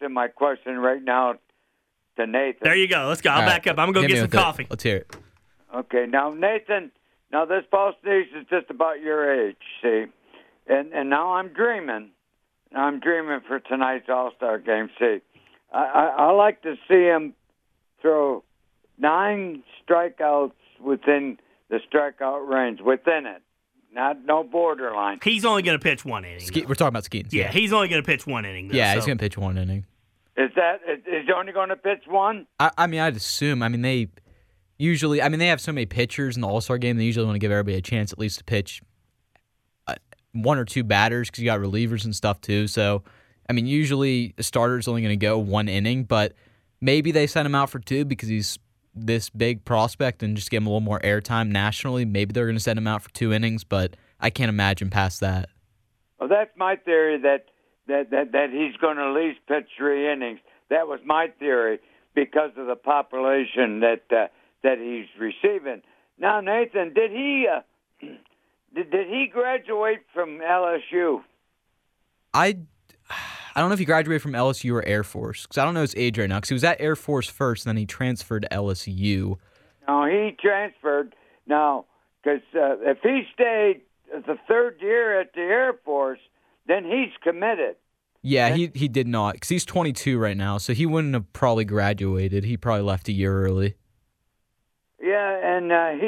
asking my question right now to Nathan. There you go. Let's go. I'll back up. I'm going to go get some coffee. Let's hear it. Okay, now, Nathan, this Ball Station is just about your age, see? And now I'm dreaming. I'm dreaming for tonight's All-Star game, see? I like to see him throw 9 strikeouts within the strikeout range, within it. No borderline. He's only going to pitch 1 inning. We're talking about Skeens. Yeah, he's only going to pitch 1 inning. Though, yeah, he's going to pitch 1 inning. Is he only going to pitch 1? I mean, I'd assume. I mean, they have so many pitchers in the All-Star game. They usually want to give everybody a chance at least to pitch 1 or 2 batters because you got relievers and stuff too. So, I mean, usually the starter's only going to go 1 inning, but maybe they sent him out for 2 because he's this big prospect and just give him a little more airtime nationally. Maybe they're going to send him out for 2 innings, but I can't imagine past that. Well, that's my theory that he's going to at least pitch 3 innings. That was my theory because of the population that he's receiving. Now, Nathan, did he graduate from LSU? I don't know if he graduated from LSU or Air Force because I don't know his age right now because he was at Air Force first and then he transferred to LSU. No, he transferred. Now, because if he stayed the 3rd year at the Air Force, then he's committed. Yeah, he did not because he's 22 right now, so he wouldn't have probably graduated. He probably left a year early. Yeah, and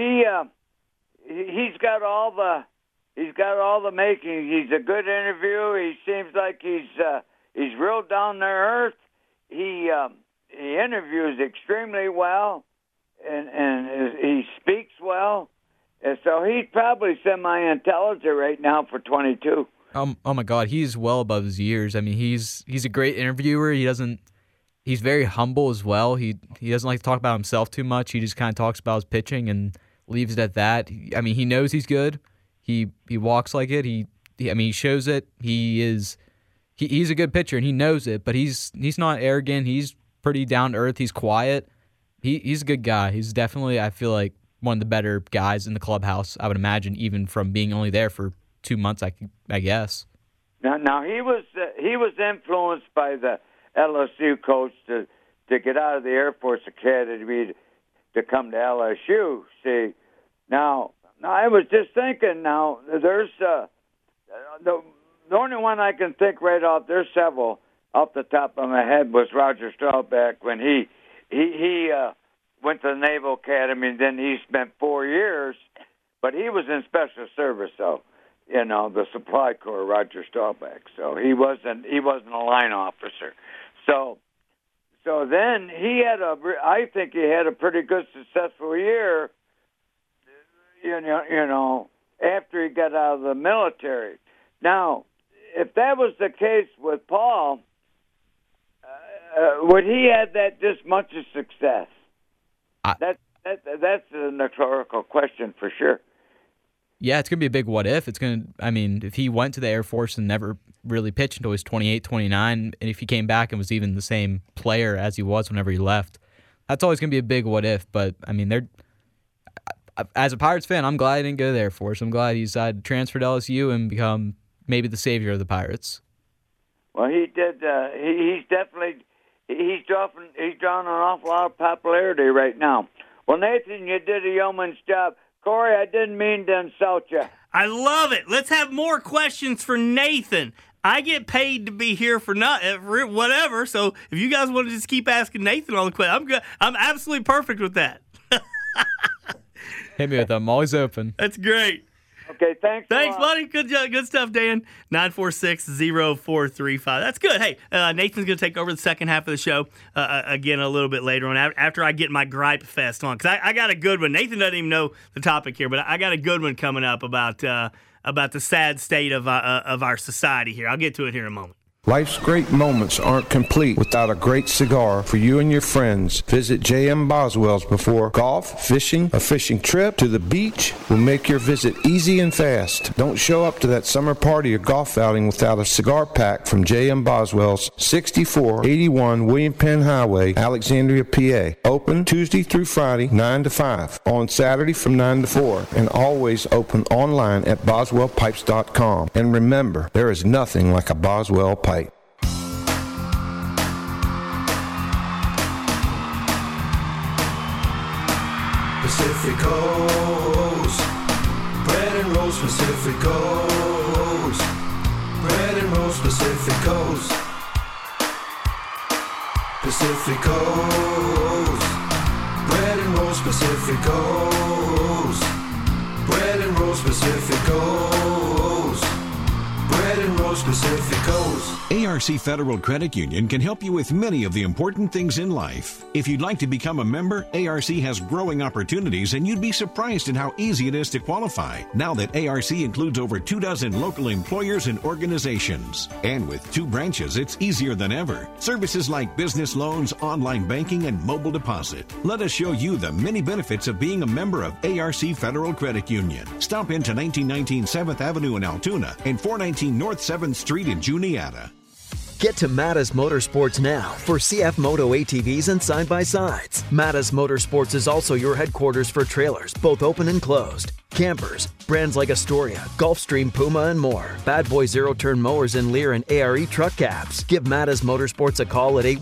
he's got all the makings. He's a good interview. He seems like he's real down to earth. He interviews extremely well, and he speaks well. And so he's probably semi-intelligent right now for 22. Oh my God, he's well above his years. I mean, he's a great interviewer. He's very humble as well. He doesn't like to talk about himself too much. He just kind of talks about his pitching and leaves it at that. I mean, he knows he's good. He walks like it. He shows it. He's a good pitcher and he knows it. But he's not arrogant. He's pretty down to earth. He's quiet. He's a good guy. He's definitely, I feel like, one of the better guys in the clubhouse. I would imagine, even from being only there for 2 months, I guess. Now he was influenced by the LSU coach to get out of the Air Force Academy to come to LSU. See, now I was just thinking. Now there's the only one I can think right off. There's several off the top of my head was Roger Staubach when he went to the Naval Academy. And then he spent 4 years, but he was in special service though. The supply corps, Roger Staubach. So he wasn't a line officer. So then I think he had a pretty good, successful year, after he got out of the military. Now, if that was the case with Paul, would he have this much of success? That's a rhetorical question for sure. Yeah, it's going to be a big what if. If he went to the Air Force and never really pitched until he was 28, 29, and if he came back and was even the same player as he was whenever he left, that's always going to be a big what if. But, I mean, as a Pirates fan, I'm glad he didn't go to the Air Force. I'm glad he decided to transfer to LSU and become maybe the savior of the Pirates. Well, he did. He's drawn an awful lot of popularity right now. Well, Nathan, you did a yeoman's job. Corey, I didn't mean to insult you. I love it. Let's have more questions for Nathan. I get paid to be here for whatever, so if you guys want to just keep asking Nathan all the questions, I'm good. I'm absolutely perfect with that. Hit me with them. I'm always open. That's great. Okay, thanks. Thanks, buddy. Good job. Good stuff, Dan. 946-0435. That's good. Hey, Nathan's going to take over the second half of the show again a little bit later on after I get my gripe fest on. Because I got a good one. Nathan doesn't even know the topic here, but I got a good one coming up about the sad state of our society here. I'll get to it here in a moment. Life's great moments aren't complete without a great cigar for you and your friends. Visit J.M. Boswell's before golf, fishing, a fishing trip to the beach will make your visit easy and fast. Don't show up to that summer party or golf outing without a cigar pack from J.M. Boswell's, 6481 William Penn Highway, Alexandria, PA. Open Tuesday through Friday, 9 to 5. On Saturday from 9 to 4. And always open online at boswellpipes.com. And remember, there is nothing like a Boswell pipe. Pacificos. Bread and rolls Pacificos. Bread and rolls Pacificos. Pacificos. Bread and rolls Pacificos. Bread and rolls Pacificos. Bread and rolls Pacificos. ARC Federal Credit Union can help you with many of the important things in life. If you'd like to become a member, ARC has growing opportunities, and you'd be surprised at how easy it is to qualify now that ARC includes over 24 local employers and organizations. And with 2 branches, it's easier than ever. Services like business loans, online banking, and mobile deposit. Let us show you the many benefits of being a member of ARC Federal Credit Union. Stop into 1919 7th Avenue in Altoona and 419 North 7th Street in Juniata. Get to Mattis Motorsports now for CF Moto ATVs and side-by-sides. Mattis Motorsports is also your headquarters for trailers, both open and closed, campers, brands like Astoria, Gulfstream, Puma, and more. Bad Boy zero-turn mowers in Lear and ARE truck cabs. Give Mattis Motorsports a call at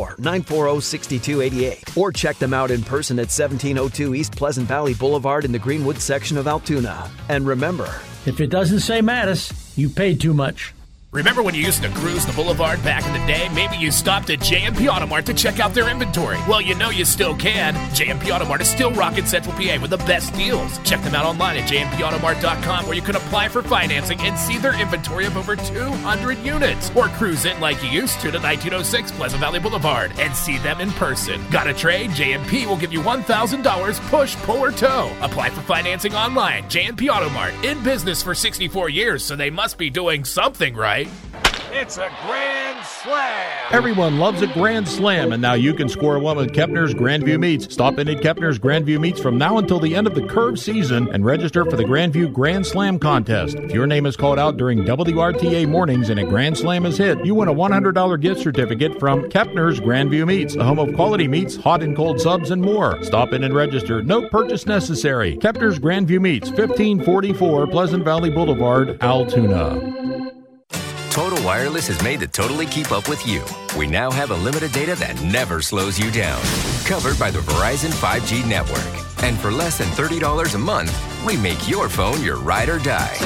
814-940-6288 or check them out in person at 1702 East Pleasant Valley Boulevard in the Greenwood section of Altoona. And remember, if it doesn't say Mattis, you paid too much. Remember when you used to cruise the boulevard back in the day? Maybe you stopped at J&P Automart to check out their inventory. Well, you know you still can. J&P Automart is still rocking Central PA with the best deals. Check them out online at jmpautomart.com, where you can apply for financing and see their inventory of over 200 units. Or cruise in like you used to 1906 Pleasant Valley Boulevard and see them in person. Got a trade? J&P will give you $1,000 push, pull, or tow. Apply for financing online. J&P Automart, in business for 64 years, so they must be doing something right. It's a grand slam. Everyone loves a grand slam, and now you can score one with Kepner's Grandview Meats. Stop in at Kepner's Grandview Meats from now until the end of the curve season and register for the Grandview Grand Slam contest. If your name is called out during WRTA mornings and a Grand Slam is hit, you win a $100 gift certificate from Kepner's Grandview Meats, the home of quality meats, hot and cold subs, and more. Stop in and register. No purchase necessary. Kepner's Grandview Meats, 1544 Pleasant Valley Boulevard, Altoona. Total Wireless is made to totally keep up with you. We now have unlimited data that never slows you down. Covered by the Verizon 5G network. And for less than $30 a month, we make your phone your ride or die.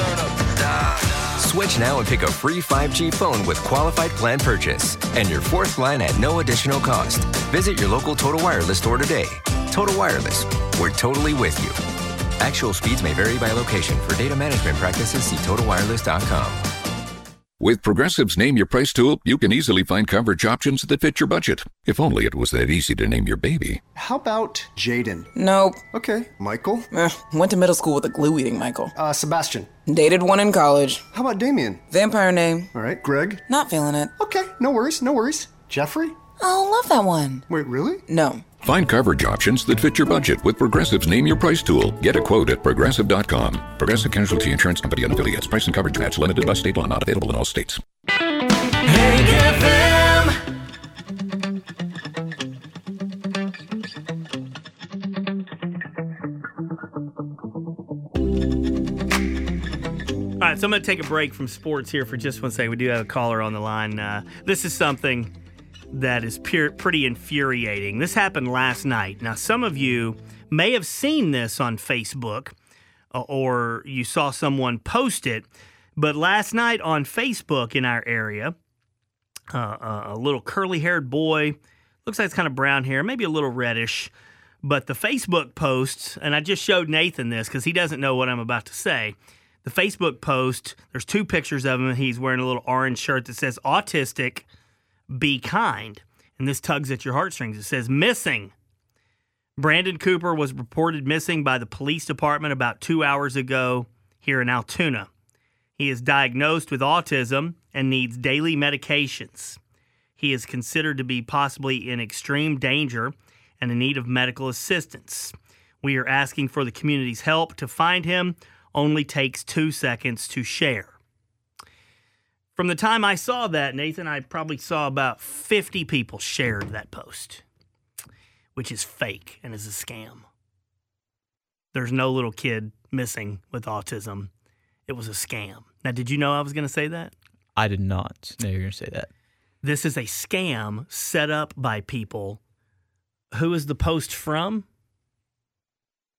Switch now and pick a free 5G phone with qualified plan purchase. And your 4th line at no additional cost. Visit your local Total Wireless store today. Total Wireless, we're totally with you. Actual speeds may vary by location. For data management practices, see TotalWireless.com. With Progressive's Name Your Price tool, you can easily find coverage options that fit your budget. If only it was that easy to name your baby. How about Jaden? Nope. Okay. Michael? Went to middle school with a glue-eating Michael. Sebastian? Dated one in college. How about Damien? Vampire name. All right. Greg? Not feeling it. Okay. No worries. No worries. Jeffrey? Oh, love that one. Wait, really? No. Find coverage options that fit your budget with Progressive's Name Your Price tool. Get a quote at Progressive.com. Progressive Casualty Insurance Company and affiliates. Price and coverage match limited by state law. Not available in all states. Hank FM. All right, so I'm going to take a break from sports here for just one second. We do have a caller on the line. This is something that is pretty infuriating. This happened last night. Now, some of you may have seen this on Facebook or you saw someone post it, but last night on Facebook in our area, a little curly-haired boy, looks like it's kind of brown hair, maybe a little reddish, but the Facebook post, and I just showed Nathan this because he doesn't know what I'm about to say. The Facebook post, there's 2 pictures of him. He's wearing a little orange shirt that says autistic, be kind. And this tugs at your heartstrings. It says missing. Brandon Cooper was reported missing by the police department about 2 hours ago here in Altoona. He is diagnosed with autism and needs daily medications. He is considered to be possibly in extreme danger and in need of medical assistance. We are asking for the community's help to find him. Only takes 2 seconds to share. From the time I saw that, Nathan, I probably saw about 50 people shared that post, which is fake and is a scam. There's no little kid missing with autism. It was a scam. Now, did you know I was going to say that? I did not know you were going to say that. This is a scam set up by people. Who is the post from?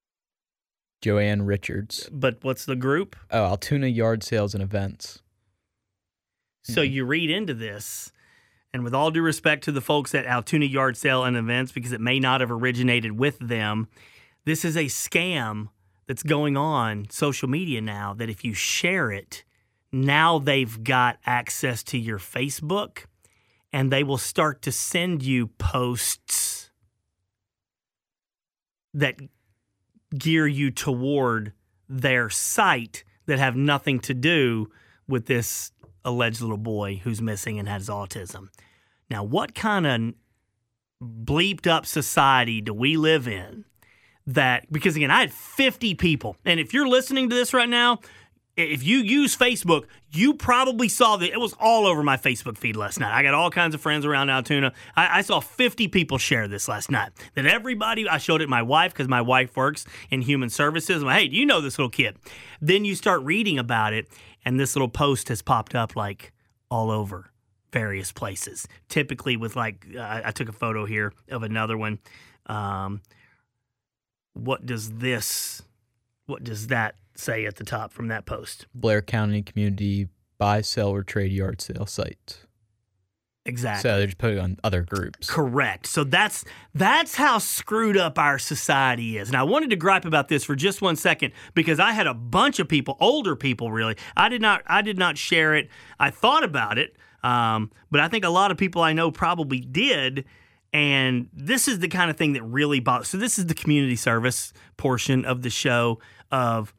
Joanne Richards. But what's the group? Oh, Altoona Yard Sales and Events. So you read into this, and with all due respect to the folks at Altoona Yard Sale and Events, because it may not have originated with them, this is a scam that's going on social media now that if you share it, now they've got access to your Facebook, and they will start to send you posts that gear you toward their site that have nothing to do with this alleged little boy who's missing and has autism. Now, what kind of bleeped up society do we live in that, because again, I had 50 people, and if you're listening to this right now, if you use Facebook, you probably saw that it was all over my Facebook feed last night. I got all kinds of friends around Altoona. I saw 50 people share this last night. That everybody, I showed it to my wife because my wife works in human services. I'm like, hey, do you know this little kid? Then you start reading about it, and this little post has popped up like all over various places. Typically with like, I took a photo here of another one. What does that say at the top from that post? Blair County Community Buy, Sell, or Trade Yard Sale Site. Exactly. So they're just putting it on other groups. Correct. So that's how screwed up our society is. And I wanted to gripe about this for just 1 second because I had a bunch of people, older people really. I did not share it. I thought about it, but I think a lot of people I know probably did. And this is the kind of thing that really bothers. So this is the community service portion of the show of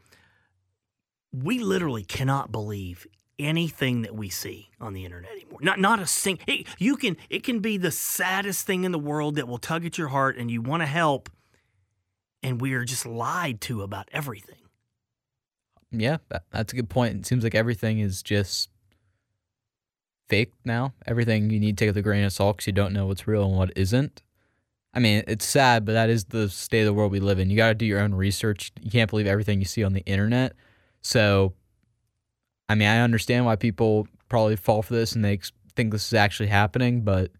we literally cannot believe anything that we see on the internet anymore. Not a single. It can be the saddest thing in the world that will tug at your heart, and you want to help, and we are just lied to about everything. Yeah, that's a good point. It seems like everything is just fake now. Everything you need to take with a grain of salt because you don't know what's real and what isn't. I mean, it's sad, but that is the state of the world we live in. You got to do your own research. You can't believe everything you see on the internet. So, I mean, I understand why people probably fall for this and they think this is actually happening, but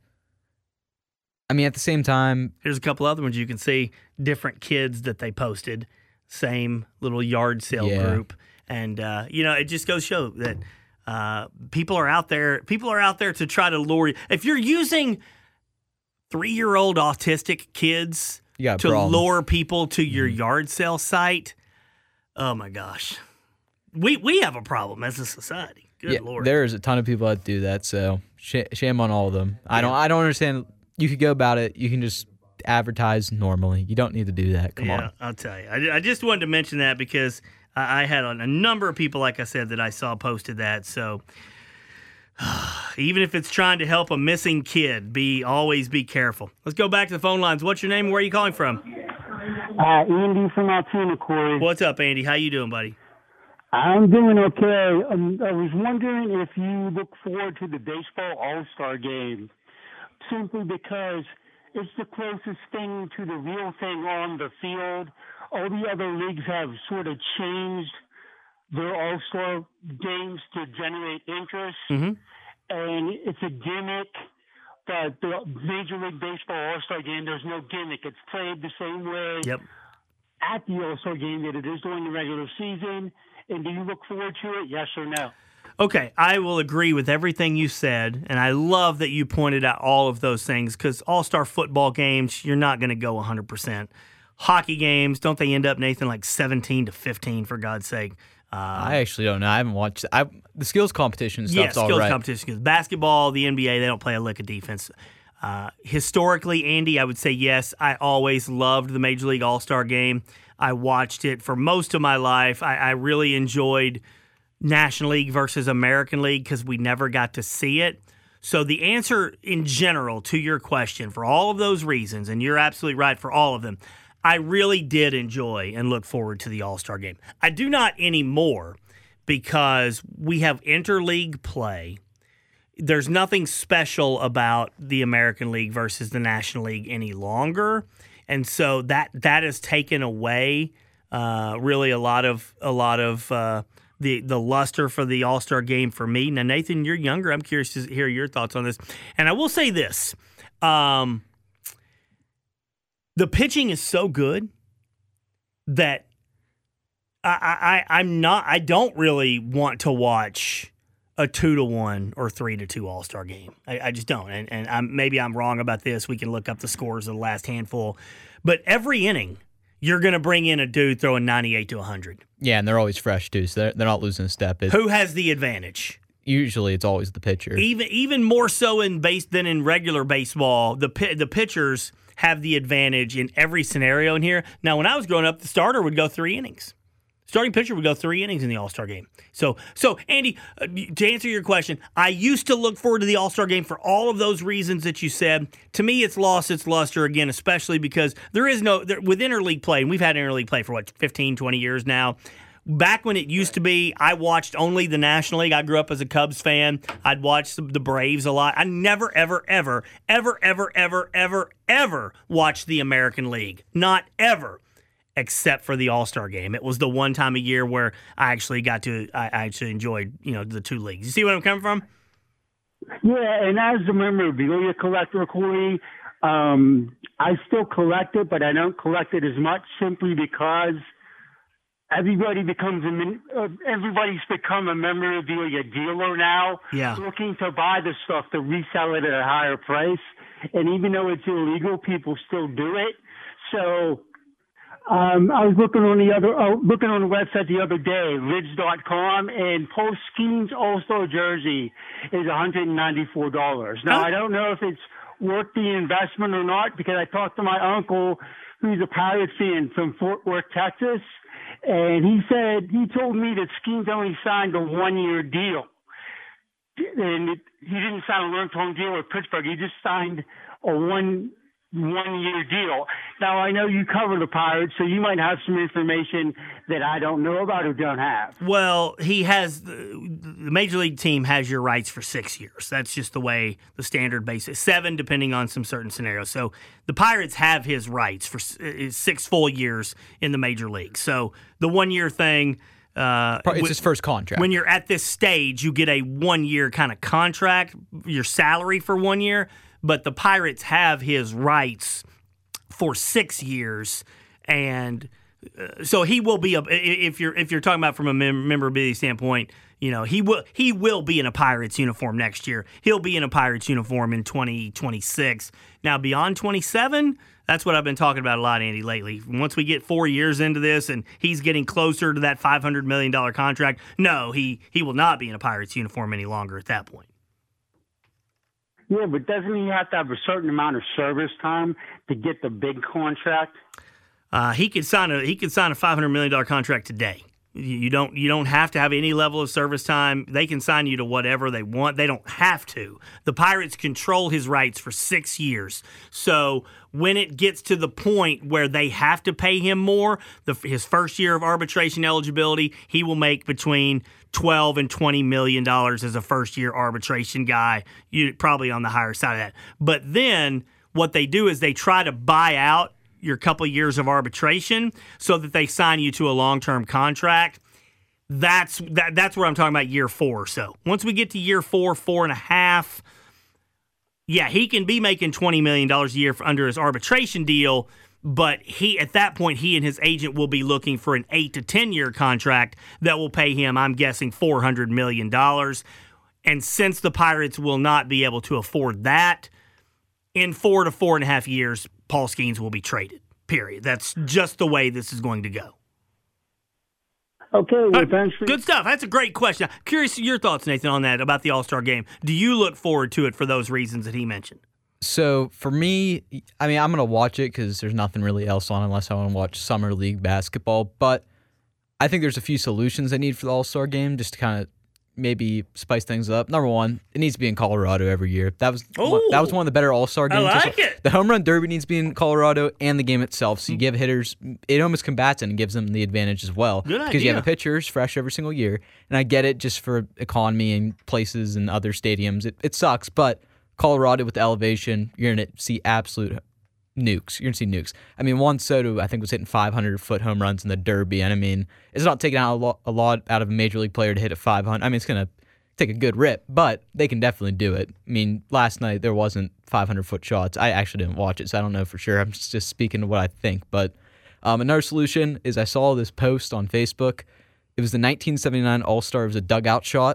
I mean, at the same time, here's a couple other ones you can see. Different kids that they posted, same little yard sale group, and it just goes to show that people are out there. People are out there to try to lure you. If you're using 3-year-old autistic kids to lure people to your yard sale site, oh my gosh. We have a problem as a society. Good Lord. There's a ton of people that do that, so shame on all of them. Yeah. I don't understand. You could go about it. You can just advertise normally. You don't need to do that. Come on. I'll tell you. I just wanted to mention that because I had a number of people, like I said, that I saw posted that. So even if it's trying to help a missing kid, always be careful. Let's go back to the phone lines. What's your name and where are you calling from? Andy from Altoona, Corey. What's up, Andy? How you doing, buddy? I'm doing okay. I was wondering if you look forward to the baseball All-Star game, simply because it's the closest thing to the real thing on the field. All the other leagues have sort of changed their All-Star games to generate interest, and it's a gimmick. But the Major League Baseball All-Star game, there's no gimmick. It's played the same way at the All-Star game that it is during the regular season. And do you look forward to it, yes or no? Okay, I will agree with everything you said, and I love that you pointed out all of those things because all-star football games, you're not going to go 100%. Hockey games, don't they end up, Nathan, like 17-15, for God's sake? I actually don't know. I haven't watched the skills competition stuff's all right. Yeah, skills competition. Because basketball, the NBA, they don't play a lick of defense. Historically, Andy, I would say yes. I always loved the Major League All-Star game. I watched it for most of my life. I really enjoyed National League versus American League because we never got to see it. So the answer in general to your question, for all of those reasons, and you're absolutely right for all of them, I really did enjoy and look forward to the All-Star game. I do not anymore because we have interleague play. There's nothing special about the American League versus the National League any longer. And so that has taken away really a lot of the luster for the All-Star game for me. Now, Nathan, you're younger. I'm curious to hear your thoughts on this. And I will say this. The pitching is so good that I don't really want to watch a 2-1 or 3-2 All-Star game. I just don't. And maybe I'm wrong about this. We can look up the scores of the last handful. But every inning, you're going to bring in a dude throwing 98 to 100. Yeah, and they're always fresh, too, so they're not losing a step. Who has the advantage? Usually it's always the pitcher. Even more so than in regular baseball, the pitchers have the advantage in every scenario in here. Now, when I was growing up, the starter would go 3 innings. Starting pitcher would go 3 innings in the All-Star game. So Andy, to answer your question, I used to look forward to the All-Star game for all of those reasons that you said. To me, it's lost its luster again, especially because with interleague play, and we've had interleague play for 15, 20 years now. Back when it used to be, I watched only the National League. I grew up as a Cubs fan. I'd watch the Braves a lot. I never, ever, ever, ever, ever, ever, ever, ever watched the American League. Not ever. Except for the All-Star game. It was the one time a year where I actually enjoyed, the 2 leagues. You see where I'm coming from? Yeah, and as a memorabilia collector, Corey, I still collect it, but I don't collect it as much simply because everybody's become a memorabilia dealer now, looking to buy the stuff to resell it at a higher price. And even though it's illegal, people still do it. So I was looking on the website the other day, Lids.com, and Paul Skeens All-Star jersey is $194. Now, I don't know if it's worth the investment or not, because I talked to my uncle, who's a Pirates fan from Fort Worth, Texas, and he told me that Skeens only signed a 1-year deal. And he didn't sign a long-term deal with Pittsburgh. He just signed a one-year deal. Now, I know you cover the Pirates, so you might have some information that I don't know about or don't have. Well, the Major League team has your rights for 6 years. That's just the way the standard base is. 7, depending on some certain scenarios. So the Pirates have his rights for 6 full years in the Major League. So the 1-year thing... it's his first contract. When you're at this stage, you get a 1-year kind of contract, your salary for 1 year, but the Pirates have his rights for 6 years, and so he will be if you're talking about from a memorability standpoint, he will be in a Pirates uniform next year. He'll be in a Pirates uniform in 2026. Now beyond 27. That's what I've been talking about a lot, Andy, lately. Once we get 4 years into this and he's getting closer to that $500 million contract, no, he will not be in a Pirates uniform any longer at that point. Yeah, but doesn't he have to have a certain amount of service time to get the big contract? He could sign a $500 million contract today. You don't have to have any level of service time. They can sign you to whatever they want. They don't have to. The Pirates control his rights for 6 years. So when it gets to the point where they have to pay him more, his first year of arbitration eligibility, he will make between $12 and $20 million as a first-year arbitration guy, probably on the higher side of that. But then what they do is they try to buy out your couple of years of arbitration so that they sign you to a long-term contract. That's where I'm talking about year 4 or so. Once we get to year 4, 4.5, yeah, he can be making $20 million a year under his arbitration deal, but at that point, he and his agent will be looking for an 8 to 10-year contract that will pay him, I'm guessing, $400 million. And since the Pirates will not be able to afford that, in 4 to 4.5 years, Paul Skeens will be traded, period. That's just the way this is going to go. Okay, well, thanks. Good stuff. That's a great question. Curious your thoughts, Nathan, on that, about the All-Star game. Do you look forward to it for those reasons that he mentioned? So for me, I'm going to watch it because there's nothing really else on unless I want to watch Summer League basketball. But I think there's a few solutions I need for the All-Star game just to kind of maybe spice things up. Number one, it needs to be in Colorado every year. That was one of the better All-Star games. I like it. The Home Run Derby needs to be in Colorado and the game itself. So you give hitters, it almost combats it and gives them the advantage as well. Good idea. Because you have a pitcher who's fresh every single year. And I get it just for economy and places and other stadiums. It sucks, but Colorado with the elevation, you're going to see absolute nukes. You're going to see nukes. I mean, Juan Soto, I think, was hitting 500-foot home runs in the Derby. And I mean, it's not taking out a lot out of a major league player to hit a 500. I mean, it's going to take a good rip, but they can definitely do it. I mean, last night there wasn't 500-foot shots. I actually didn't watch it, so I don't know for sure. I'm just speaking to what I think. But Another solution is I saw this post on Facebook. It was the 1979 All-Star. It was a dugout shot.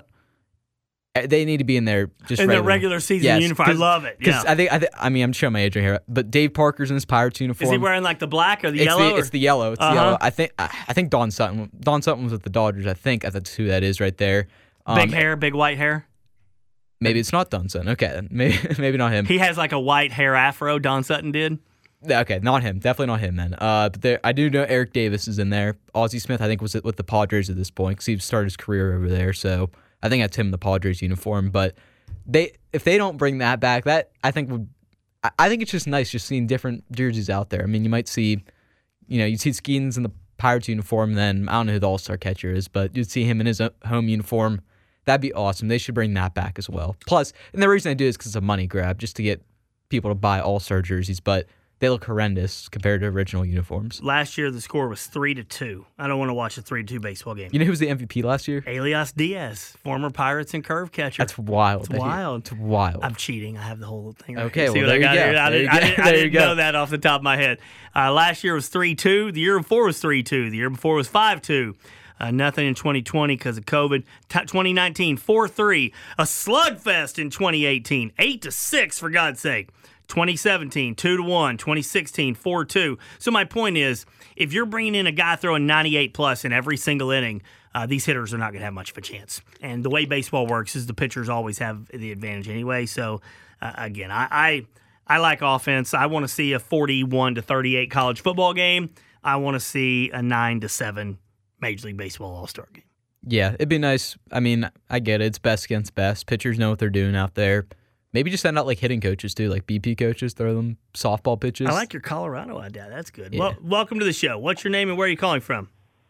They need to be in there just in their regular season uniform. I love it. Yeah. I mean, I'm showing my age right here, but Dave Parker's in his Pirates uniform. Is he wearing like the black or the yellow? It's the yellow. It's the yellow. I think Don Sutton. Don Sutton was with the Dodgers. I think that's who that is right there. Big hair, big white hair. Maybe it's not Don Sutton. Okay, maybe not him. He has like a white hair afro. Don Sutton did. Okay, not him. Definitely not him then. But I do know Eric Davis is in there. Ozzie Smith, I think, was with the Padres at this point because he started his career over there. So I think that's him in the Padres uniform. But if they don't bring that back, I think it's just nice just seeing different jerseys out there. I mean, you might see, you'd see Skeens in the Pirates uniform. Then I don't know who the All-Star catcher is, but you'd see him in his home uniform. That'd be awesome. They should bring that back as well. Plus, and the reason I do it is because it's a money grab, just to get people to buy All-Star jerseys. But they look horrendous compared to original uniforms. Last year, the score was 3-2. I don't want to watch a 3-2 baseball game. You know who was the MVP last year? Elias Diaz, former Pirates and curve catcher. That's wild. It's wild. It's wild. I'm cheating. I have the whole thing right okay, here. well, there you go. I didn't know that off the top of my head. Last year was 3-2. The year before was 3-2. The year before was 5-2. Nothing in 2020 because of COVID. 2019, 4-3. A slugfest in 2018. 8-6, for God's sake. 2017, 2-1. 2016, 4-2. So my point is, if you're bringing in a guy throwing 98+ in every single inning, these hitters are not going to have much of a chance. And the way baseball works is the pitchers always have the advantage anyway. So, again, I like offense. I want to see a 41-38 college football game. I want to see a 9-7 Major League Baseball All-Star game. Yeah, it'd be nice. I mean, I get it. It's best against best. Pitchers know what they're doing out there. Maybe just send out like hitting coaches too, like BP coaches, throw them softball pitches. I like your Colorado idea. That's good. Yeah. Well, welcome to the show. What's your name and where are you calling from?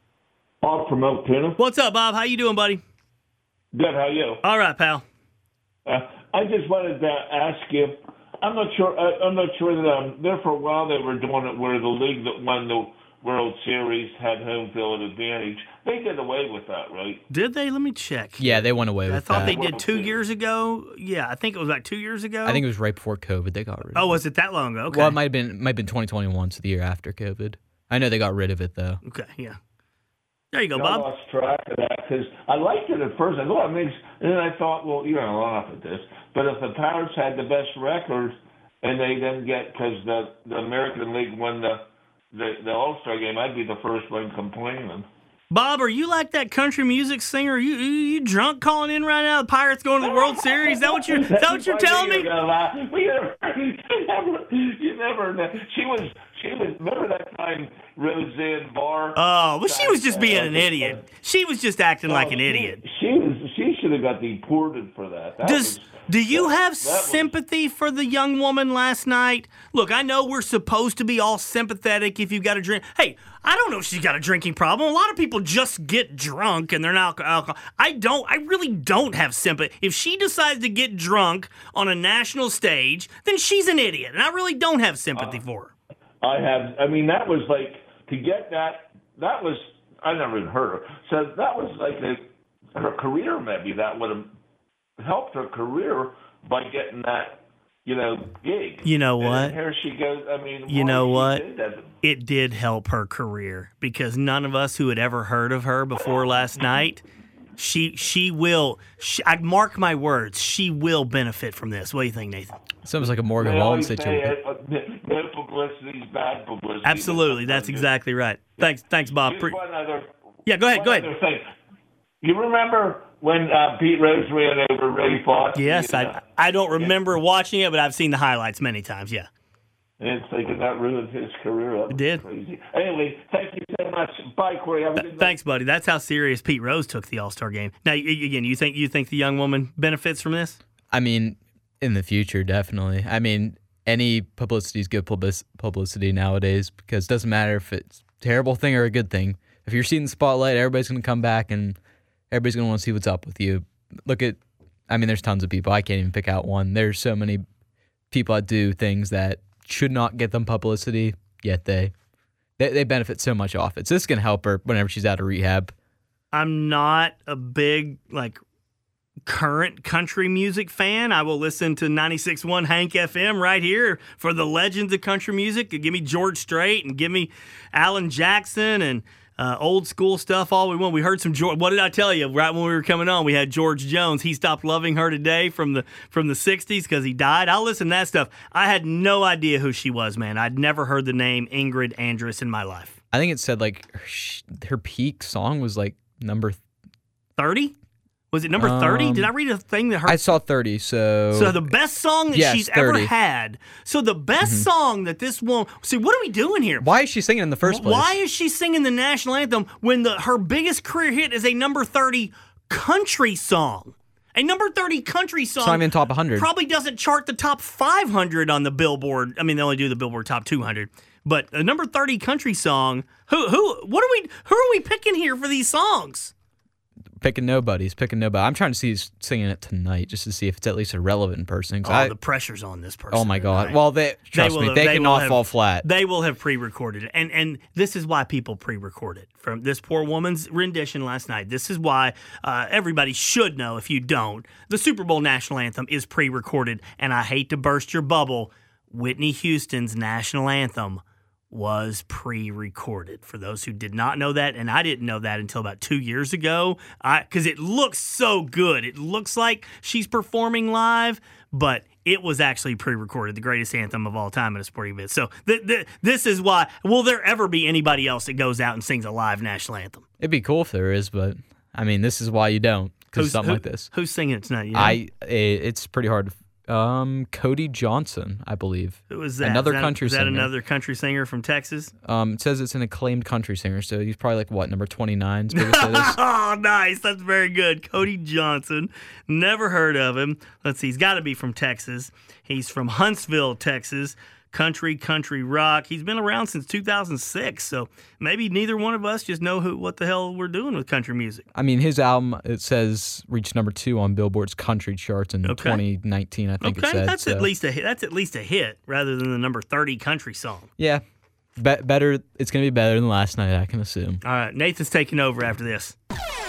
Bob from Oak Tuna. What's up, Bob? How you doing, buddy? Good. How are you? All right, pal. I just wanted to ask you. I'm not sure that there for a while they were doing it where the league that won the World Series had home field advantage. They did away with that, right? Did they? Let me check. Yeah, they went away with that. I thought they did 2 years ago. Yeah, I think it was like 2 years ago. I think it was right before COVID they got rid of it. Oh, was it that long ago? Okay. Well, it might have been 2021, so the year after COVID. I know they got rid of it, though. Okay, yeah. There you go, Bob. I lost track of that because I liked it at first. I thought it makes, and then I thought, well, you're going to laugh at this, but if the Pirates had the best record and they didn't get, because the American League won the All-Star game, I'd be the first one complaining. Bob, are you like that country music singer? You drunk calling in right now? The Pirates going to the World Series? Is that what you're telling me? You never know. She was. Remember that time Roseanne Barr? Oh, well, she was just being an idiot. She was just acting like an idiot. She should have got deported for that. Do you have sympathy for the young woman last night? Look, I know we're supposed to be all sympathetic if you've got a drink. Hey, I don't know if she's got a drinking problem. A lot of people just get drunk and they're not alcohol. I really don't have sympathy. If she decides to get drunk on a national stage, then she's an idiot. And I really don't have sympathy for her. I mean, that was like, to get that was, I never even heard her. So that was like her career, maybe. That would have helped her career by getting that, gig. You know what? And here she goes. I mean, you know what? It did help her career because none of us who had ever heard of her before last night, she will. I mark my words. She will benefit from this. What do you think, Nathan? Sounds like a Morgan Wallen situation. No publicity is bad publicity. Absolutely, that's exactly right. Thanks, Bob. Just one other. Yeah, go ahead. Other thing. You remember when Pete Rose ran over Ray Fox? Yes, I don't remember watching it, but I've seen the highlights many times. Yeah. And it's like that ruined his career. It did. Crazy. Anyway, thank you so much. Bye, Corey. Have a good night. Thanks, buddy. That's how serious Pete Rose took the All-Star game. Now, again, you think the young woman benefits from this? I mean, in the future, definitely. I mean, any publicity is good publicity nowadays because it doesn't matter if it's a terrible thing or a good thing. If you're seeing the spotlight, everybody's going to come back and everybody's going to want to see what's up with you. There's tons of people. I can't even pick out one. There's so many people that do things that should not get them publicity, yet they benefit so much off it. So this is going to help her whenever she's out of rehab. I'm not a big, current country music fan, I will listen to 96.1 Hank FM right here for the legends of country music. Give me George Strait and give me Alan Jackson and old school stuff all we want. We heard some George. What did I tell you? Right when we were coming on, we had George Jones. He stopped loving her today from the 60s because he died. I'll listen to that stuff. I had no idea who she was, man. I'd never heard the name Ingrid Andress in my life. I think it said like her peak song was like number 30. Was it number 30? Did I read a thing that her... I saw 30, so the best song that she's 30. ever had. So the best song that this woman... See, what are we doing here? Why is she singing in the first place? Why is she singing the national anthem when her biggest career hit is a number 30 country song? A number 30 country song... It's not even top 100. Probably doesn't chart the top 500 on the Billboard. I mean, they only do the Billboard top 200. But a number 30 country song... Who are we picking here for these songs? Picking nobody. I'm trying to see who's singing it tonight just to see if it's at least a relevant person. The pressure's on this person. Oh, my God. Tonight. Well, they cannot fall flat. They will have pre-recorded it. And this is why people pre-record it. From this poor woman's rendition last night, this is why everybody should know, if you don't, the Super Bowl national anthem is pre-recorded. And I hate to burst your bubble, Whitney Houston's national anthem was pre-recorded. For those who did not know that, and I didn't know that until about 2 years ago, because it looks so good. It looks like she's performing live, but it was actually pre-recorded, the greatest anthem of all time in a sporting event. So this is why, will there ever be anybody else that goes out and sings a live national anthem? It'd be cool if there is, but, I mean, this is why you don't, because something like this. Who's singing it tonight? It's pretty hard to... Cody Johnson, I believe. Who is that? Another country singer. Is that another country singer from Texas? It says it's an acclaimed country singer, so he's probably like, number 29's biggest hit is? Oh, nice. That's very good. Cody Johnson. Never heard of him. Let's see. He's got to be from Texas. He's from Huntsville, Texas. Country rock. He's been around since 2006, so maybe neither one of us just know what the hell we're doing with country music. I mean, his album, it says, reached number 2 on Billboard's country charts in 2019, I think it said. That's at least a hit rather than the number 30 country song. Yeah. Better. It's going to be better than last night, I can assume. All right, Nathan's taking over after this.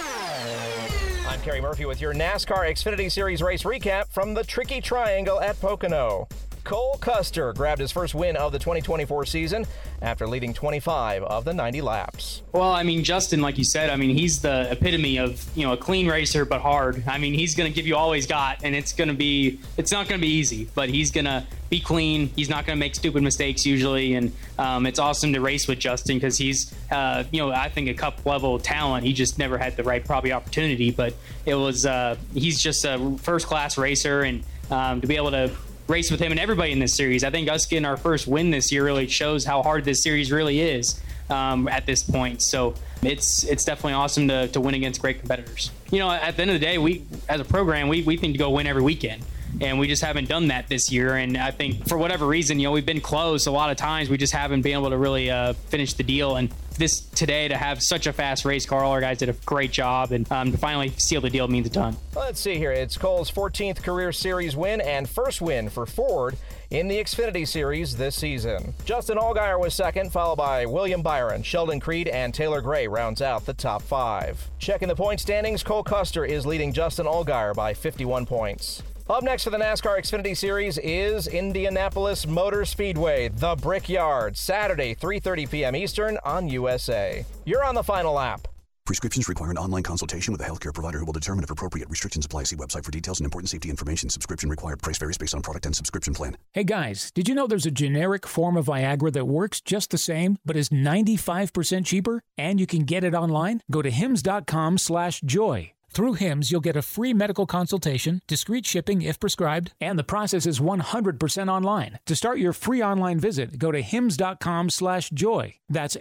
I'm Kerry Murphy with your NASCAR Xfinity Series race recap from the Tricky Triangle at Pocono. Cole Custer grabbed his first win of the 2024 season after leading 25 of the 90 laps. Well, I mean, Justin, like you said, I mean, he's the epitome of, a clean racer, but hard. I mean, he's going to give you all he's got, and it's not going to be easy, but he's going to be clean. He's not going to make stupid mistakes usually, and it's awesome to race with Justin because he's, I think a cup level talent. He just never had the right probably opportunity, but it was, he's just a first class racer, and to be able to race with him and everybody in this series. I think us getting our first win this year really shows how hard this series really is at this point. So it's definitely awesome to win against great competitors. At the end of the day, we as a program, we think to go win every weekend. And we just haven't done that this year. And I think for whatever reason, we've been close a lot of times. We just haven't been able to really finish the deal. And today to have such a fast race car, all our guys did a great job. And to finally seal the deal means a ton. Let's see here. It's Cole's 14th career series win and first win for Ford in the Xfinity Series this season. Justin Allgaier was second, followed by William Byron, Sheldon Creed, and Taylor Gray rounds out the top 5. Checking the point standings, Cole Custer is leading Justin Allgaier by 51 points. Up next for the NASCAR Xfinity Series is Indianapolis Motor Speedway, the Brickyard, Saturday, 3:30 p.m. Eastern on USA. You're on the final lap. Prescriptions require an online consultation with a healthcare provider who will determine if appropriate. Restrictions apply. See website for details and important safety information. Subscription required. Price varies based on product and subscription plan. Hey guys, did you know there's a generic form of Viagra that works just the same, but is 95% cheaper? And you can get it online? Go to hims.com/joy. Through HIMS, you'll get a free medical consultation, discreet shipping if prescribed, and the process is 100% online. To start your free online visit, go to hims.com/joy. That's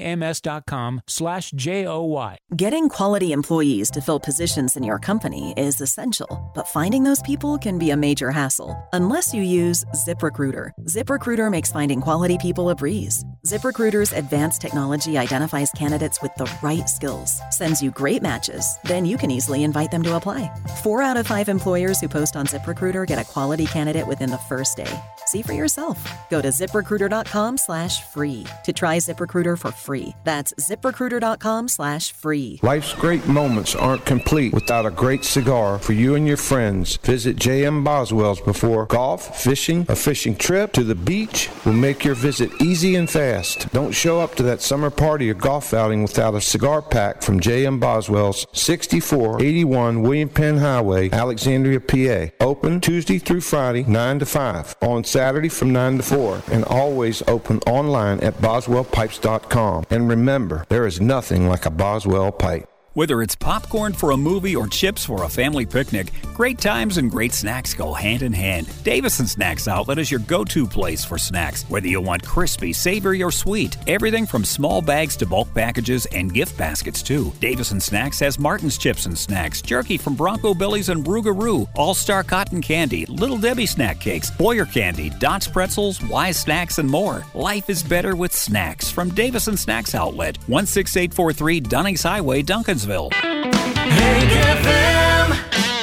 HIMS.com/JOY. Getting quality employees to fill positions in your company is essential, but finding those people can be a major hassle unless you use ZipRecruiter. ZipRecruiter makes finding quality people a breeze. ZipRecruiter's advanced technology identifies candidates with the right skills, sends you great matches, then you can easily invite them to apply. 4 out of 5 employers who post on ZipRecruiter get a quality candidate within the first day. See for yourself. Go to ZipRecruiter.com/free to try ZipRecruiter for free. That's ZipRecruiter.com/free. Life's great moments aren't complete without a great cigar for you and your friends. Visit J.M. Boswell's before golf, fishing, a fishing trip to the beach will make your visit easy and fast. Don't show up to that summer party or golf outing without a cigar pack from J.M. Boswell's, 6481 William Penn Highway, Alexandria, PA. Open Tuesday through Friday, 9 to 5. On Saturday from 9 to 4. And always open online at boswellpipes.com. And remember, there is nothing like a Boswell pipe. Whether it's popcorn for a movie or chips for a family picnic, great times and great snacks go hand in hand. Davison Snacks Outlet is your go-to place for snacks. Whether you want crispy, savory, or sweet, everything from small bags to bulk packages and gift baskets too. Davison Snacks has Martin's Chips and Snacks, jerky from Bronco Billy's and Brugaroo, All-Star Cotton Candy, Little Debbie Snack Cakes, Boyer Candy, Dots Pretzels, Wise Snacks, and more. Life is better with snacks from Davison Snacks Outlet, 16843 Dunnings Highway, Duncansville. Hank FM.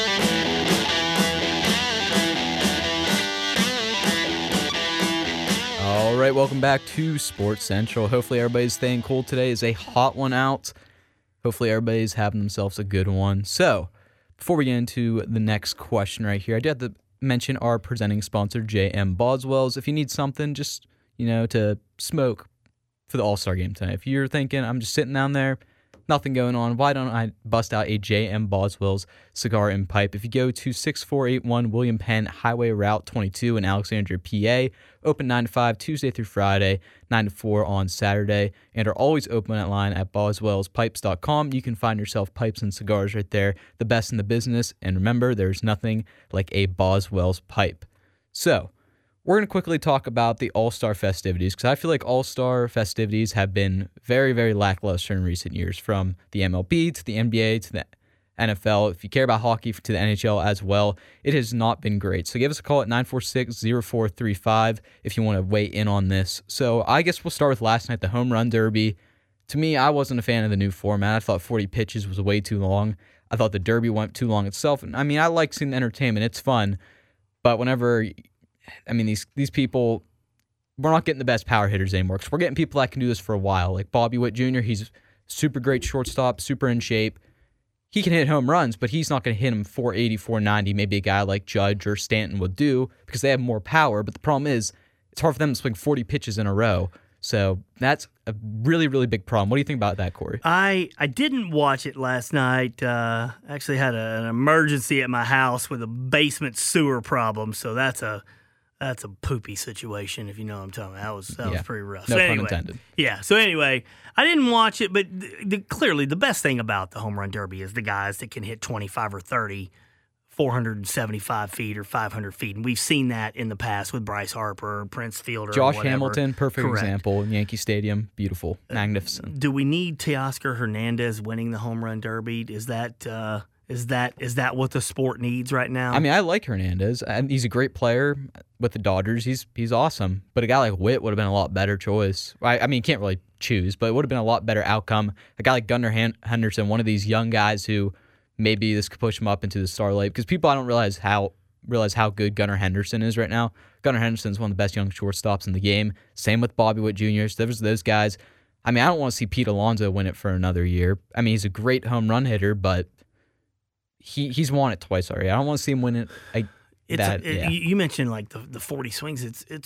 All right, welcome back to Sports Central. Hopefully everybody's staying cool today. Is a hot one out. Hopefully everybody's having themselves a good one. So, before we get into the next question right here, I do have to mention our presenting sponsor, J.M. Boswell's. If you need something just, to smoke for the All-Star game tonight. If you're thinking, I'm just sitting down there, nothing going on, why don't I bust out a J.M. Boswell's cigar and pipe? If you go to 6481 William Penn Highway Route 22 in Alexandria, PA, open 9 to 5 Tuesday through Friday, 9 to 4 on Saturday, and are always open online at boswellspipes.com. You can find yourself pipes and cigars right there, the best in the business. And remember, there's nothing like a Boswell's pipe. So, we're going to quickly talk about the All-Star festivities because I feel like All-Star festivities have been very, very lackluster in recent years, from the MLB to the NBA to the NFL. If you care about hockey, to the NHL as well, it has not been great. So give us a call at 946-0435 if you want to weigh in on this. So I guess we'll start with last night, the Home Run Derby. To me, I wasn't a fan of the new format. I thought 40 pitches was way too long. I thought the Derby went too long itself. I mean, I like seeing the entertainment. It's fun. But whenever... these people, we're not getting the best power hitters anymore because we're getting people that can do this for a while. Like Bobby Witt Jr., he's super great shortstop, super in shape. He can hit home runs, but he's not going to hit them 480, 490. Maybe a guy like Judge or Stanton would do because they have more power. But the problem is it's hard for them to swing 40 pitches in a row. So that's a really, really big problem. What do you think about that, Corey? I didn't watch it last night. Actually had an emergency at my house with a basement sewer problem. So that's a poopy situation, if you know what I'm talking about. That was pretty rough. No so pun intended. Yeah. So anyway, I didn't watch it, but clearly the best thing about the Home Run Derby is the guys that can hit 25 or 30, 475 feet or 500 feet. And we've seen that in the past with Bryce Harper, Prince Fielder, Josh whatever. Hamilton, perfect Correct. example in Yankee Stadium. Beautiful. Magnificent. Do we need Teoscar Hernandez winning the Home Run Derby? Is that what the sport needs right now? I mean, I like Hernandez. He's a great player with the Dodgers. He's awesome. But a guy like Witt would have been a lot better choice. I mean, you can't really choose, but it would have been a lot better outcome. A guy like Gunnar Henderson, one of these young guys who maybe this could push him up into the starlight, because people I don't realize how good Gunnar Henderson is right now. Gunnar Henderson is one of the best young shortstops in the game. Same with Bobby Witt Jr. So there's those guys. I mean, I don't want to see Pete Alonso win it for another year. I mean, he's a great home run hitter, but he's won it twice already. I don't want to see him win it. You mentioned like the 40 swings.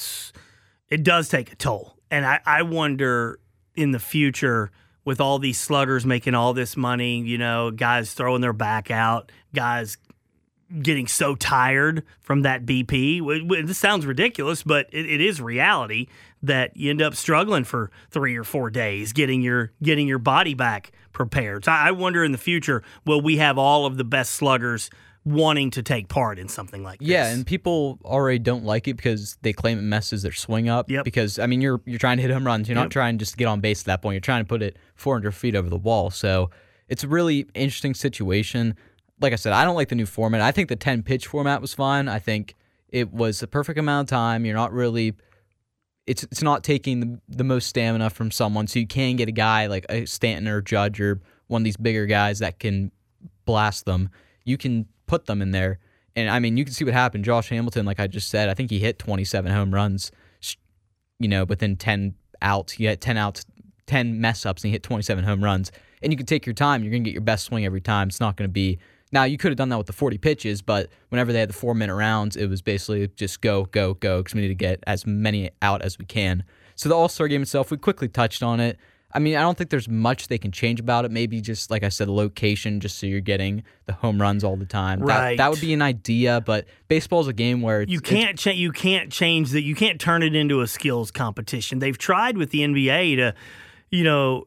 It does take a toll, and I wonder in the future with all these sluggers making all this money, guys throwing their back out, guys getting so tired from that BP. This sounds ridiculous, but it is reality that you end up struggling for 3 or 4 days getting your body back prepared. So I wonder in the future, will we have all of the best sluggers wanting to take part in something like this? Yeah, and people already don't like it because they claim it messes their swing up. Yep. Because, I mean, you're trying to hit home runs. You're not trying just to get on base at that point. You're trying to put it 400 feet over the wall. So it's a really interesting situation. Like I said, I don't like the new format. I think the 10-pitch format was fine. I think it was the perfect amount of time. You're not really... It's not taking the most stamina from someone, so you can get a guy like a Stanton or Judge or one of these bigger guys that can blast them. You can put them in there And, I mean, you can see what happened. Josh Hamilton, like I just said, I think he hit 27 home runs, within 10 outs. He had 10 outs, 10 mess-ups, and he hit 27 home runs. And you can take your time. You're going to get your best swing every time. It's not going to be... Now, you could have done that with the 40 pitches, but whenever they had the 4-minute rounds, it was basically just go, go, go, because we need to get as many out as we can. So the All-Star game itself, we quickly touched on it. I mean, I don't think there's much they can change about it. Maybe just, like I said, location, just so you're getting the home runs all the time. Right. That would be an idea, but baseball's a game where you can't change that. You can't turn it into a skills competition. They've tried with the NBA to,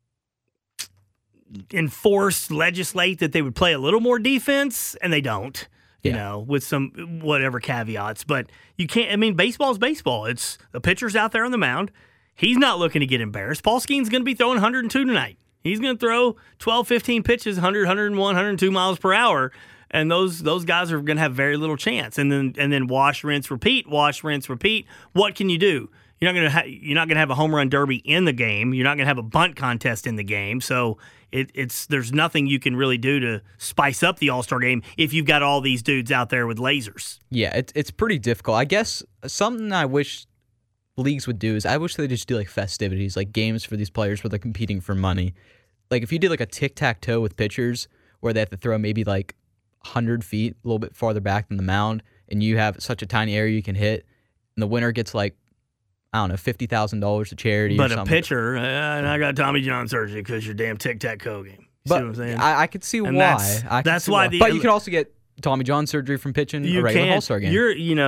legislate that they would play a little more defense, and they don't. With some whatever caveats. But you can't. I mean, baseball's baseball. It's the pitcher's out there on the mound. He's not looking to get embarrassed. Paul Skeens going to be throwing 102 tonight. He's going to throw 12, 15 pitches, 100, 101, 102 miles per hour, and those guys are going to have very little chance. And then wash, rinse, repeat. Wash, rinse, repeat. What can you do? You're not going to have a home run derby in the game. You're not going to have a bunt contest in the game. So there's nothing you can really do to spice up the All-Star game if you've got all these dudes out there with lasers. Yeah, it's pretty difficult. I guess something I wish leagues would do is I wish they just do like festivities, like games for these players where they're competing for money. Like if you did like a tic-tac-toe with pitchers where they have to throw maybe like 100 feet, a little bit farther back than the mound, and you have such a tiny area you can hit, and the winner gets like, I don't know, $50,000 to charity or something. But a pitcher, and I got Tommy John surgery because your damn tic-tac-toe game. But see what I'm saying? I could see and why. That's why. But you could also get Tommy John surgery from pitching a regular All-Star game.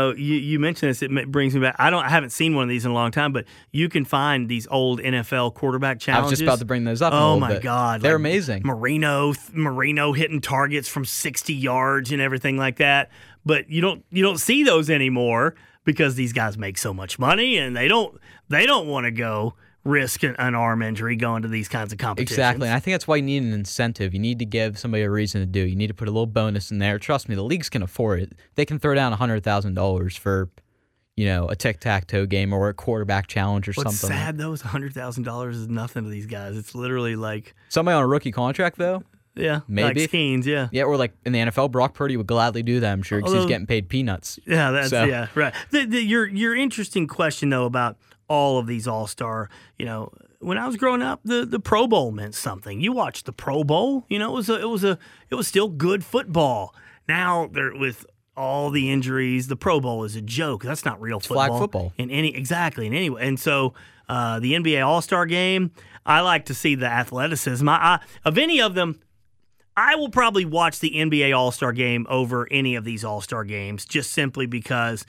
You mentioned this. It brings me back. I haven't seen one of these in a long time, but you can find these old NFL quarterback challenges. I was just about to bring those up. Oh my God, they're amazing. Marino hitting targets from 60 yards and everything like that. But you don't see those anymore because these guys make so much money and they don't want to go risk an arm injury going to these kinds of competitions. Exactly, and I think that's why you need an incentive. You need to give somebody a reason to do. You need to put a little bonus in there. Trust me, the leagues can afford it. They can throw down $100,000 for, a tic-tac-toe game or a quarterback challenge or something. What's sad, though, is $100,000 is nothing to these guys. It's literally like... Somebody on a rookie contract, though? Yeah, maybe. Like Skeens, yeah. Yeah, or like in the NFL, Brock Purdy would gladly do that, I'm sure, because he's getting paid peanuts. Yeah, yeah, right. Your interesting question, though, about all of these All-Star, when I was growing up, the Pro Bowl meant something. You watched the Pro Bowl, it was still good football. Now, with all the injuries, the Pro Bowl is a joke. That's not real football. Flag football. In any way. And so the NBA All-Star game, I like to see the athleticism. Of any of them, I will probably watch the NBA All-Star game over any of these All-Star games just simply because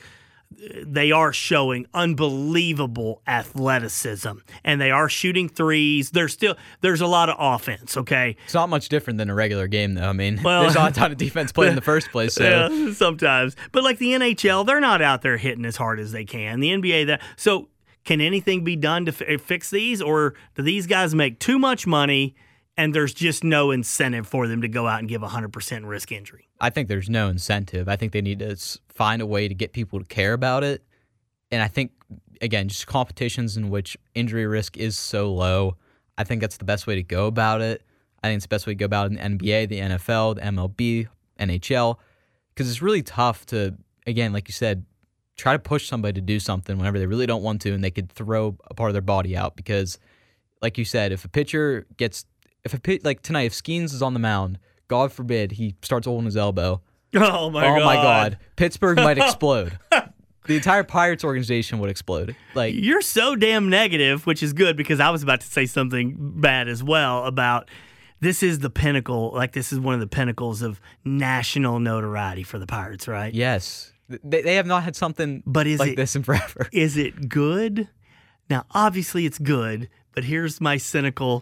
they are showing unbelievable athleticism and they are shooting threes. There's a lot of offense, okay? It's not much different than a regular game, though. I mean, there's not a ton of defense played in the first place. So. Yeah, sometimes. But like the NHL, they're not out there hitting as hard as they can. The NBA, so can anything be done to fix these, or do these guys make too much money and there's just no incentive for them to go out and give 100% risk injury? I think there's no incentive. I think they need to find a way to get people to care about it. And I think, again, just competitions in which injury risk is so low, I think that's the best way to go about it. I think it's the best way to go about it in the NBA, the NFL, the MLB, NHL, because it's really tough to, again, like you said, try to push somebody to do something whenever they really don't want to and they could throw a part of their body out because, like you said, if a pitcher gets... like tonight, if Skeens is on the mound, God forbid he starts holding his elbow. Oh my God. Pittsburgh might explode. The entire Pirates organization would explode. Like, you're so damn negative, which is good because I was about to say something bad as well about this is the pinnacle. Like, this is one of the pinnacles of national notoriety for the Pirates, right? Yes. They have not had something like this in forever. Is it good? Now, obviously it's good, but here's my cynical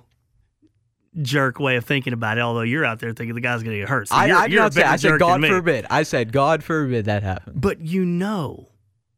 jerk way of thinking about it, although you're out there thinking the guy's going to get hurt. So I said, God forbid. I said, God forbid that happen. But the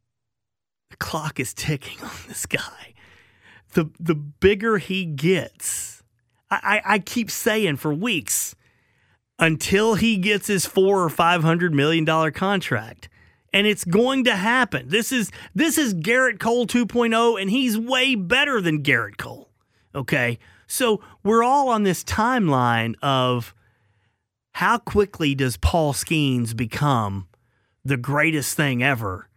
clock is ticking on this guy. The bigger he gets, I keep saying for weeks, until he gets his $400 or $500 million contract. And it's going to happen. This is Garrett Cole 2.0, and he's way better than Garrett Cole. Okay? So we're all on this timeline of how quickly does Paul Skeens become the greatest thing ever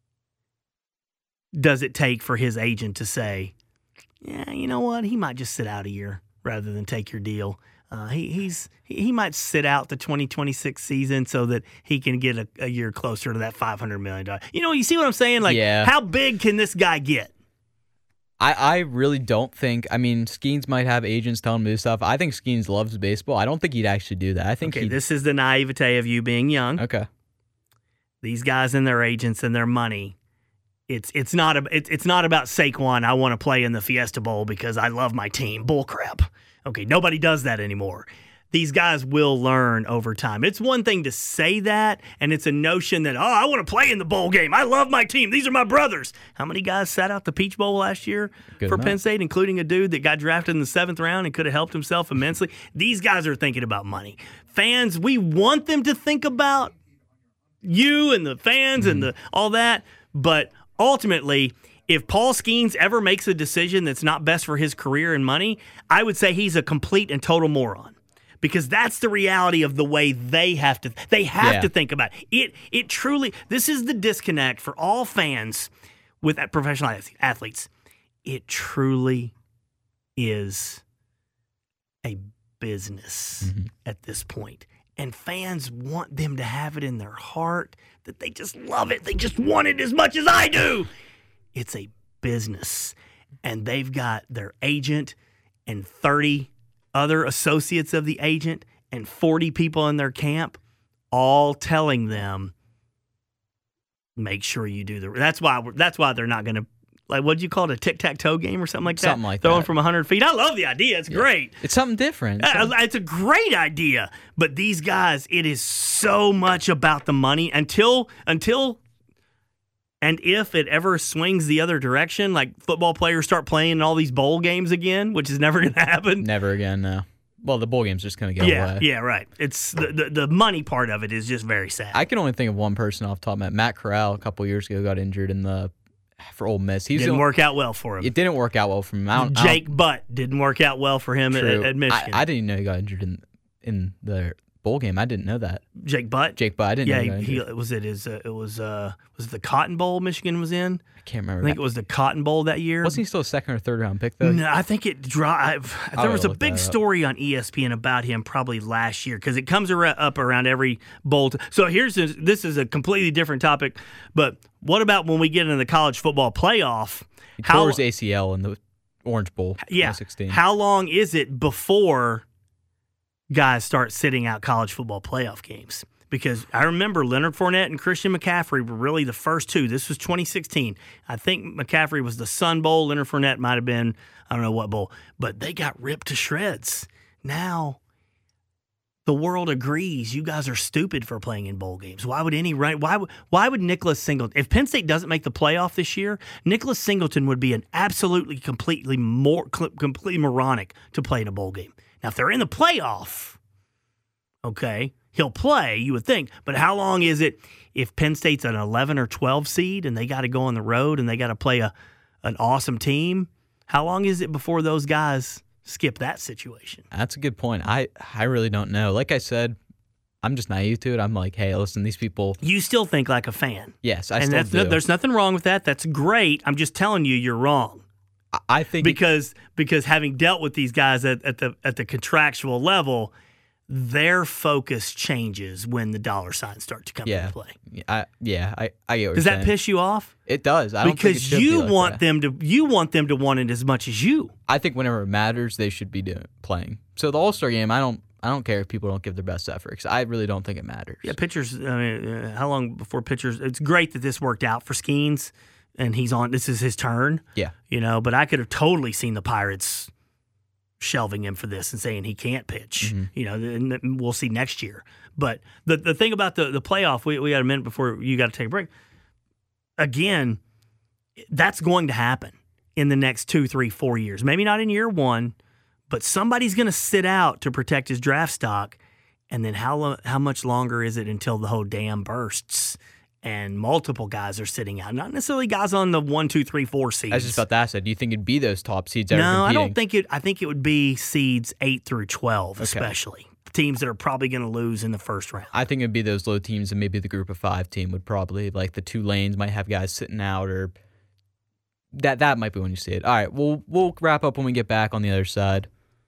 does it take for his agent to say, yeah, you know what? He might just sit out a year rather than take your deal. He might sit out the 2026 season so that he can get a year closer to that $500 million. You see what I'm saying? Like, how big can this guy get? I really don't think. I mean, Skeens might have agents telling him to do stuff. I think Skeens loves baseball. I don't think he'd actually do that. I think this is the naivete of you being young. Okay. These guys and their agents and their money. It's not about Saquon. I want to play in the Fiesta Bowl because I love my team. Bullcrap. Okay, nobody does that anymore. These guys will learn over time. It's one thing to say that, and it's a notion that, I want to play in the bowl game. I love my team. These are my brothers. How many guys sat out the Peach Bowl last year for Penn State, including a dude that got drafted in the 7th round and could have helped himself immensely? These guys are thinking about money. Fans, we want them to think about you and the fans and all that, but ultimately, if Paul Skeens ever makes a decision that's not best for his career and money, I would say he's a complete and total moron. Because that's the reality of the way they have to think about it. It truly, this is the disconnect for all fans with professional athletes. It truly is a business at this point. And fans want them to have it in their heart that they just love it. They just want it as much as I do. It's a business. And they've got their agent and 30 other associates of the agent and 40 people in their camp all telling them, make sure you do that's why they're not going to, like, what do you call it, a tic-tac-toe game or something like that? Something like Throwing that. From 100 feet. I love the idea. It's great. It's something different. It's a great idea. But these guys, it is so much about the money until and if it ever swings the other direction, like football players start playing in all these bowl games again, which is never going to happen. Never again, no. Well, the bowl game's just going to go away. Yeah, right. It's the money part of it is just very sad. I can only think of one person off the top of my head. Matt Corral a couple years ago got injured for Ole Miss. Didn't work out well for him. It didn't work out well for him. Jake Butt didn't work out well for him at Michigan. I didn't know he got injured in the bowl game. I didn't know that. Jake Butt? I didn't know he got injured. Was it the Cotton Bowl Michigan was in? I can't remember. I think it was the Cotton Bowl that year. Wasn't he still a 2nd or 3rd round pick though? No, I think it dropped. There was a big story on ESPN about him probably last year because it comes up around every bowl. So this is a completely different topic. But what about when we get into the college football playoff? He tore his ACL in the Orange Bowl. Yeah. 2016. How long is it before guys start sitting out college football playoff games? Because I remember Leonard Fournette and Christian McCaffrey were really the first two. This was 2016. I think McCaffrey was the Sun Bowl. Leonard Fournette might have been, I don't know what bowl. But they got ripped to shreds. Now, the world agrees you guys are stupid for playing in bowl games. Why would Nicholas Singleton, if Penn State doesn't make the playoff this year, Nicholas Singleton would be an absolutely completely moronic to play in a bowl game. Now, if they're in the playoff, okay, he'll play, you would think. But how long is it if Penn State's an 11 or 12 seed and they got to go on the road and they got to play an awesome team? How long is it before those guys skip that situation? That's a good point. I really don't know. Like I said, I'm just naive to it. I'm like, hey, listen, these people. You still think like a fan. Yes, I still do. There's nothing wrong with that. That's great. I'm just telling you, you're wrong. I think because having dealt with these guys at the contractual level, their focus changes when the dollar signs start to come into play. I get what you're Does that piss you off? It does. I don't think it should you be like want that. you want them to want it as much as you. I think whenever it matters, they should be playing. So the All-Star game, I don't care if people don't give their best effort because I really don't think it matters. Yeah, pitchers. I mean, how long before pitchers? It's great that this worked out for Skeens. And this is his turn. Yeah. But I could have totally seen the Pirates shelving him for this and saying he can't pitch. Mm-hmm. And we'll see next year. But the thing about the playoff, we got a minute before you got to take a break. Again, that's going to happen in the next 2, 3, 4 years. Maybe not in year one, but somebody's going to sit out to protect his draft stock. And then how much longer is it until the whole dam bursts? And multiple guys are sitting out. Not necessarily guys on the 1, 2, 3, 4 seeds. I was just about to ask that. Do you think it'd be those top seeds ever No, competing? I don't think it. I think it would be seeds 8 through 12, especially. teams that are probably going to lose in the first round. I think it'd be those low teams, and maybe the group of 5 team would probably, like the Tulanes might have guys sitting out, or that might be when you see it. All right, we'll wrap up when we get back on the other side.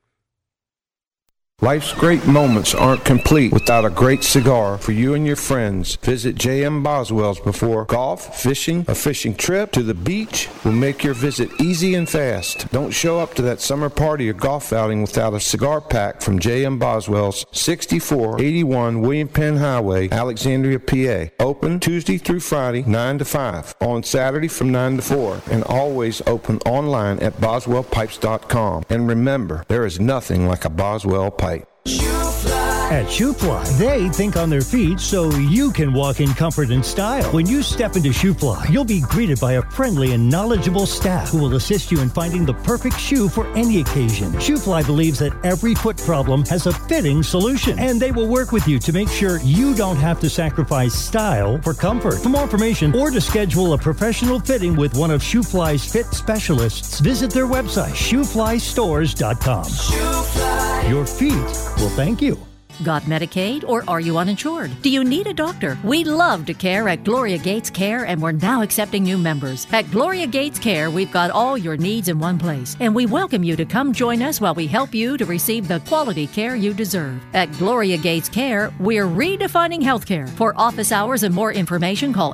Life's great moments aren't complete without a great cigar for you and your friends. Visit J.M. Boswell's before golf, fishing, a fishing trip to the beach will make your visit easy and fast. Don't show up to that summer party or golf outing without a cigar pack from J.M. Boswell's, 6481 William Penn Highway, Alexandria, PA. Open Tuesday through Friday, 9 to 5. On Saturday from 9 to 4. And always open online at boswellpipes.com. And remember, there is nothing like a Boswell pipe. At ShoeFly, they think on their feet so you can walk in comfort and style. When you step into ShoeFly, you'll be greeted by a friendly and knowledgeable staff who will assist you in finding the perfect shoe for any occasion. ShoeFly believes that every foot problem has a fitting solution, and they will work with you to make sure you don't have to sacrifice style for comfort. For more information or to schedule a professional fitting with one of ShoeFly's fit specialists, visit their website, shoeflystores.com. ShoeFly. Your feet will thank you. Got Medicaid or are you uninsured? Do you need a doctor? We love to care at Gloria Gates Care, and we're now accepting new members. At Gloria Gates Care, we've got all your needs in one place, and we welcome you to come join us while we help you to receive the quality care you deserve. At Gloria Gates Care, we're redefining healthcare. For office hours and more information, call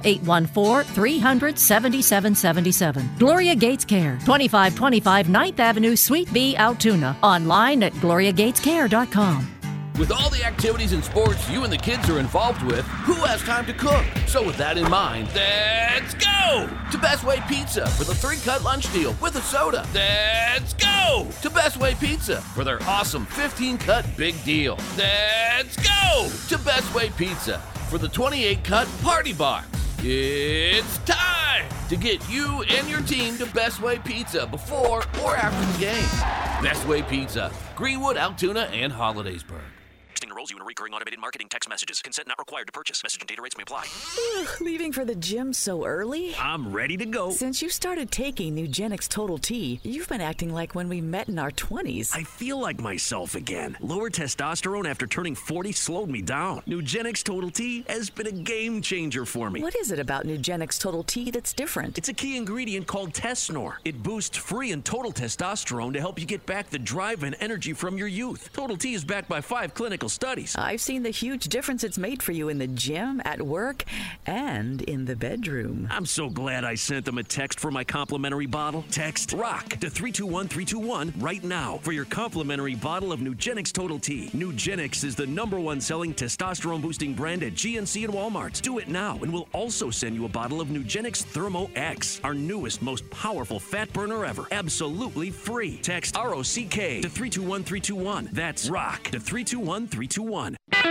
814-300-7777. Gloria Gates Care, 2525 9th Avenue, Suite B, Altoona. Online at gloriagatescare.com. With all the activities and sports you and the kids are involved with, who has time to cook? So with that in mind, let's go to Best Way Pizza for the 3-cut lunch deal with a soda. Let's go to Best Way Pizza for their awesome 15-cut big deal. Let's go to Best Way Pizza for the 28-cut party box. It's time to get you and your team to Best Way Pizza before or after the game. Best Way Pizza, Greenwood, Altoona, and Hollidaysburg. Enrolls you in recurring automated marketing text messages. Consent not required to purchase. Message and data rates may apply. Leaving for the gym so early? I'm ready to go. Since you started taking Nugenix Total T, you've been acting like when we met in our 20s. I feel like myself again. Lower testosterone after turning 40 slowed me down. Nugenix Total T has been a game changer for me. What is it about Nugenix Total T that's different? It's a key ingredient called Tesnor. It boosts free and total testosterone to help you get back the drive and energy from your youth. Total T is backed by 5 clinical studies. I've seen the huge difference it's made for you in the gym, at work, and in the bedroom. I'm so glad I sent them a text for my complimentary bottle. Text ROCK to 321321 right now for your complimentary bottle of Nugenix Total T. Nugenix is the #1 selling testosterone boosting brand at GNC and Walmart. Do it now, and we'll also send you a bottle of Nugenix Thermo X, our newest, most powerful fat burner ever. Absolutely free. Text ROCK to 321321. That's ROCK to 321321.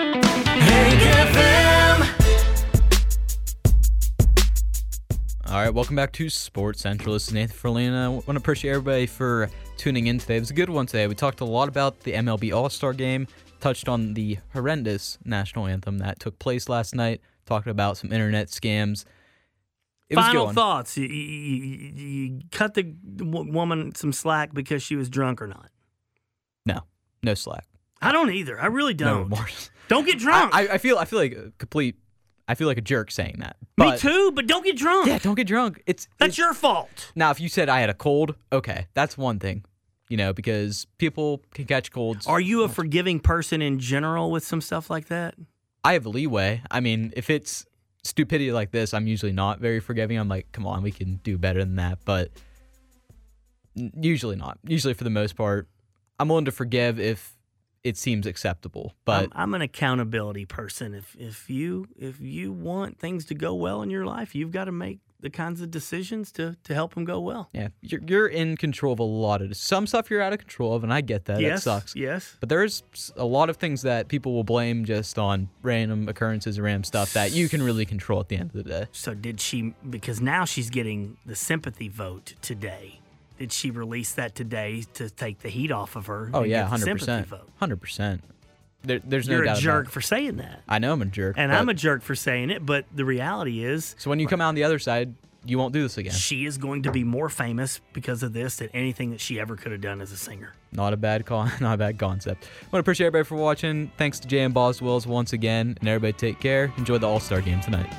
All right, welcome back to Sports Central. This is Nathan Ferlina. I want to appreciate everybody for tuning in today. It was a good one today. We talked a lot about the MLB All-Star Game, touched on the horrendous national anthem that took place last night, talked about some internet scams. Final thoughts. You cut the woman some slack because she was drunk or not? No slack. I don't either. I really don't. No remorse. Don't get drunk. I feel like I feel like a jerk saying that. Me too, but don't get drunk. Yeah, don't get drunk. That's your fault. Now, if you said I had a cold, okay, that's one thing, because people can catch colds. Are you a forgiving person in general with some stuff like that? I have leeway. I mean, if it's stupidity like this, I'm usually not very forgiving. I'm like, come on, we can do better than that, but usually not. Usually, for the most part, I'm willing to forgive if it seems acceptable, but I'm an accountability person. If you want things to go well in your life, you've got to make the kinds of decisions to help them go well. Yeah, you're in control of a lot of some stuff. You're out of control of, and I get that. Yes, that sucks. Yes, but there's a lot of things that people will blame just on random occurrences, random stuff that you can really control at the end of the day. So did she? Because now she's getting the sympathy vote today. Did she release that today to take the heat off of her? Oh, yeah, 100%. 100%. There's no doubt about it. You're a jerk for saying that. I know I'm a jerk. And I'm a jerk for saying it, but the reality is... So when you come out on the other side, you won't do this again. She is going to be more famous because of this than anything that she ever could have done as a singer. Not a bad concept. I want to appreciate everybody for watching. Thanks to J.M. Boswells once again, and everybody take care. Enjoy the All-Star game tonight.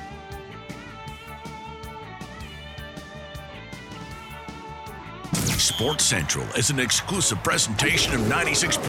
Sports Central is an exclusive presentation of 96.